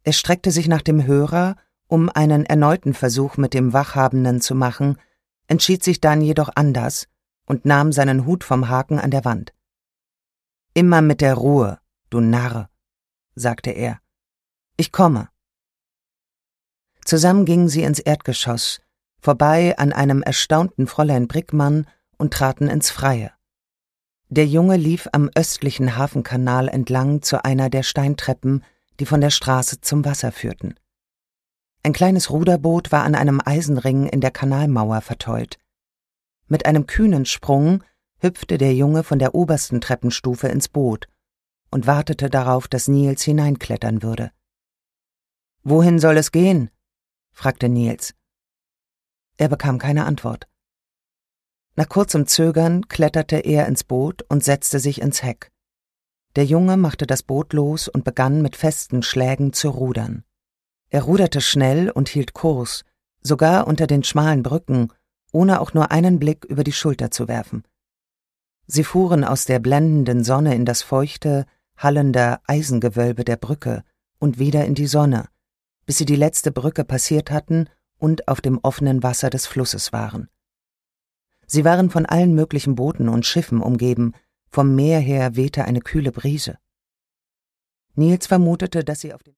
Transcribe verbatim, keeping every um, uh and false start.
Er streckte sich nach dem Hörer, um einen erneuten Versuch mit dem Wachhabenden zu machen, entschied sich dann jedoch anders und nahm seinen Hut vom Haken an der Wand. »Immer mit der Ruhe, du Narr«, sagte er. »Ich komme.« Zusammen gingen sie ins Erdgeschoss, vorbei an einem erstaunten Fräulein Brickmann und traten ins Freie. Der Junge lief am östlichen Hafenkanal entlang zu einer der Steintreppen, die von der Straße zum Wasser führten. Ein kleines Ruderboot war an einem Eisenring in der Kanalmauer vertäut. Mit einem kühnen Sprung hüpfte der Junge von der obersten Treppenstufe ins Boot und wartete darauf, dass Niels hineinklettern würde. »Wohin soll es gehen?« fragte Niels. Er bekam keine Antwort. Nach kurzem Zögern kletterte er ins Boot und setzte sich ins Heck. Der Junge machte das Boot los und begann mit festen Schlägen zu rudern. Er ruderte schnell und hielt Kurs, sogar unter den schmalen Brücken, ohne auch nur einen Blick über die Schulter zu werfen. Sie fuhren aus der blendenden Sonne in das feuchte, hallende Eisengewölbe der Brücke und wieder in die Sonne, bis sie die letzte Brücke passiert hatten und auf dem offenen Wasser des Flusses waren. Sie waren von allen möglichen Booten und Schiffen umgeben, vom Meer her wehte eine kühle Brise. Niels vermutete, dass sie auf dem